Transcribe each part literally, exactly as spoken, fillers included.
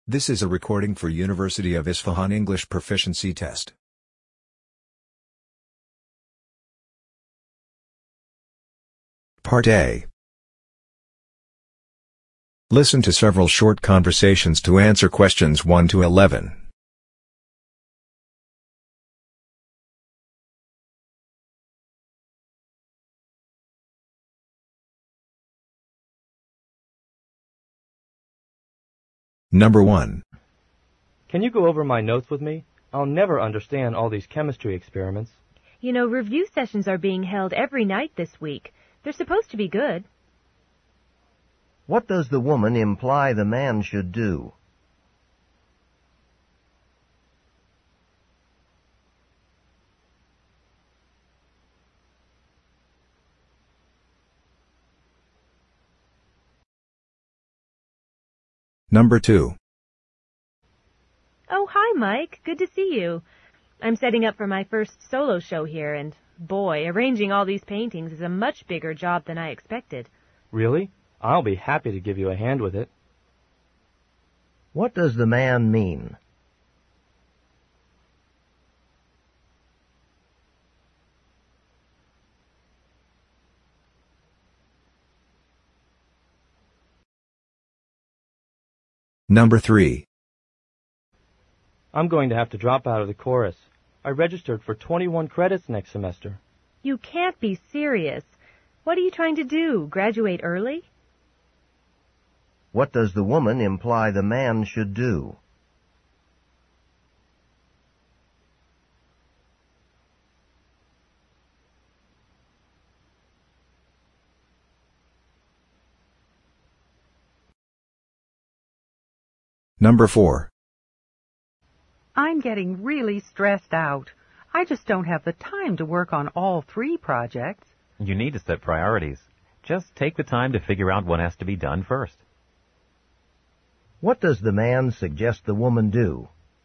This is a recording for University of Isfahan English Proficiency Test. Part A. Listen to several short conversations to answer questions one to eleven. Number one. Can you go over my notes with me? I'll never understand all these chemistry experiments. You know, review sessions are being held every night this week. They're supposed to be good. What does the woman imply the man should do? Number two. Oh, hi, Mike. Good to see you. I'm setting up for my first solo show here, and boy, arranging all these paintings is a much bigger job than I expected. Really? I'll be happy to give you a hand with it. What does the man mean? Number three. I'm going to have to drop out of the chorus. I registered for twenty-one credits next semester. You can't be serious. What are you trying to do, graduate early? What does the woman imply the man should do? Number four. I'm getting really stressed out. I just don't have the time to work on all three projects. You need to set priorities. Just take the time to figure out what has to be done first. What does the man suggest the woman do?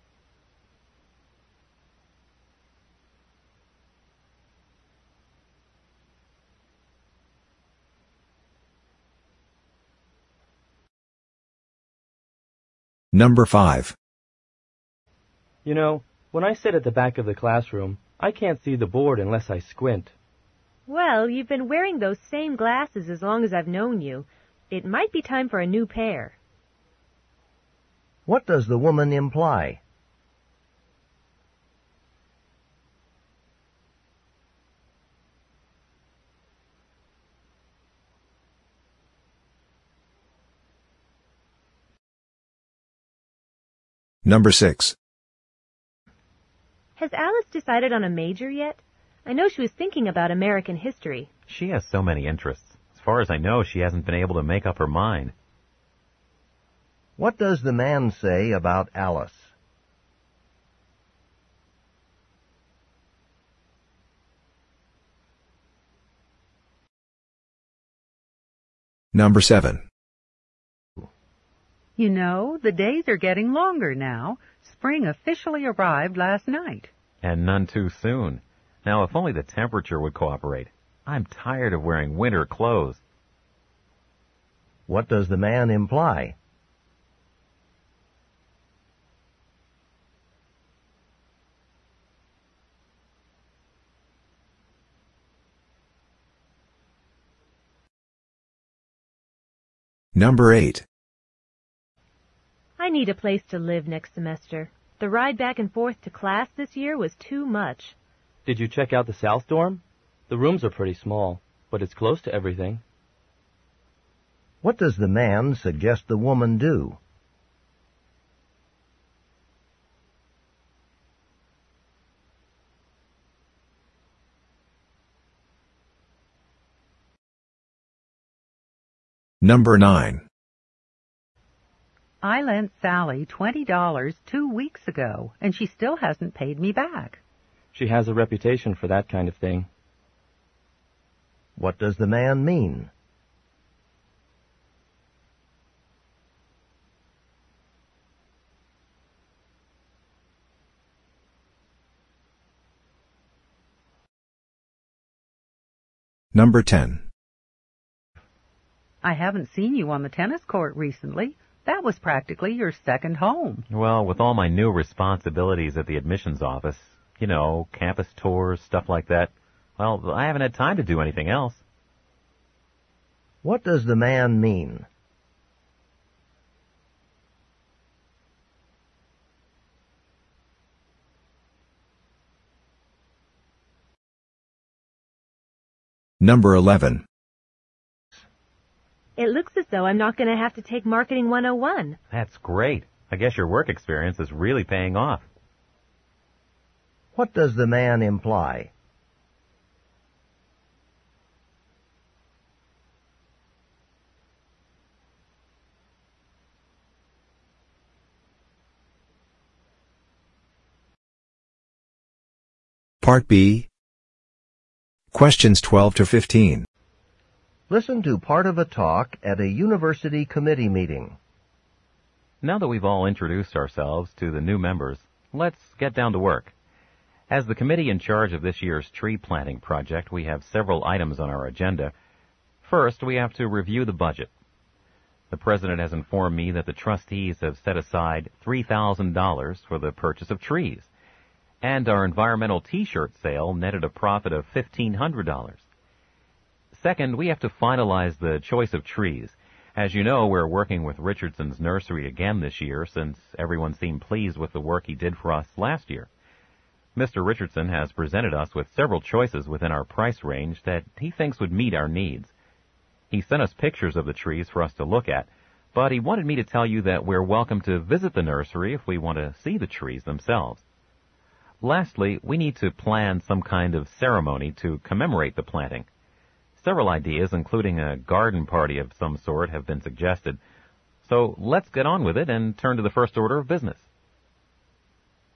Number five. You know, when I sit at the back of the classroom, I can't see the board unless I squint. Well, you've been wearing those same glasses as long as I've known you. It might be time for a new pair. What does the woman imply? Number six. Has Alice decided on a major yet? I know she was thinking about American history. She has so many interests. As far as I know, she hasn't been able to make up her mind. What does the man say about Alice? Number seven. You know, the days are getting longer now. Spring officially arrived last night. And none too soon. Now, if only the temperature would cooperate. I'm tired of wearing winter clothes. What does the man imply? Number eight. I need a place to live next semester. The ride back and forth to class this year was too much. Did you check out the South Dorm? The rooms are pretty small, but it's close to everything. What does the man suggest the woman do? Number nine. I lent Sally twenty dollars two weeks ago, and she still hasn't paid me back. She has a reputation for that kind of thing. What does the man mean? Number ten. I haven't seen you on the tennis court recently. That was practically your second home. Well, with all my new responsibilities at the admissions office, you know, campus tours, stuff like that, well, I haven't had time to do anything else. What does the man mean? Number eleven. It looks as though I'm not going to have to take Marketing one oh one. That's great. I guess your work experience is really paying off. What does the man imply? Part B. Questions twelve to fifteen. Listen to part of a talk at a university committee meeting. Now that we've all introduced ourselves to the new members, let's get down to work. As the committee in charge of this year's tree planting project, we have several items on our agenda. First, we have to review the budget. The president has informed me that the trustees have set aside three thousand dollars for the purchase of trees, and our environmental T-shirt sale netted a profit of fifteen hundred dollars. Second, we have to finalize the choice of trees. As you know, we're working with Richardson's nursery again this year since everyone seemed pleased with the work he did for us last year. Mister Richardson has presented us with several choices within our price range that he thinks would meet our needs. He sent us pictures of the trees for us to look at, but he wanted me to tell you that we're welcome to visit the nursery if we want to see the trees themselves. Lastly, we need to plan some kind of ceremony to commemorate the planting. Several ideas, including a garden party of some sort, have been suggested. So let's get on with it and turn to the first order of business.